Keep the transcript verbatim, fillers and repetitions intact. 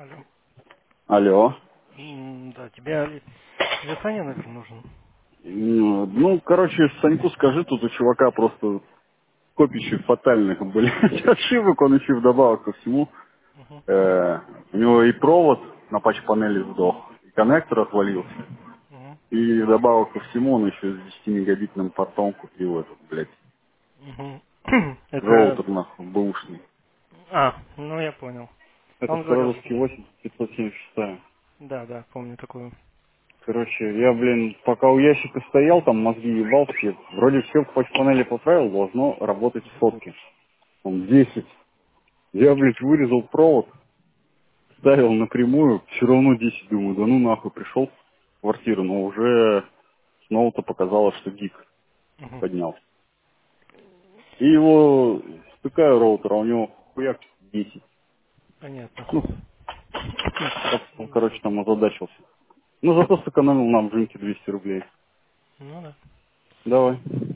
Алло. Алло. М, Да, тебе Али- Лисанин, наверное, нужен. Ну, ну, короче, Саньку скажи, тут у чувака просто копищи фатальных были ошибок, он еще вдобавок ко всему. Угу, э, у него и провод на патч-панели сдох, и коннектор отвалился, угу, и вдобавок ко всему он еще с десятимегабитным портом купил этот, блядь, угу. Это... роутер нахуй, бэушный. А, ну я понял. Это Он говорил, что... Старорусский восемь пятьсот семьдесят шесть. Да, да, помню такую. Короче, я, блин, пока у ящика стоял, там мозги ебал все, вроде все в патч-панели поправил, должно работать сотки. Он десять. Я, блядь, вырезал провод, ставил напрямую, все равно десять, думаю, да ну нахуй, пришел в квартиру, но уже снова-то показалось, что гиг Угу, поднялся. И его стыкаю роутер, а у него хуяк десять. понятно. Ну, так что, короче, там озадачился. Ну, зато сэкономил нам в рынке двести рублей. Ну да. Давай.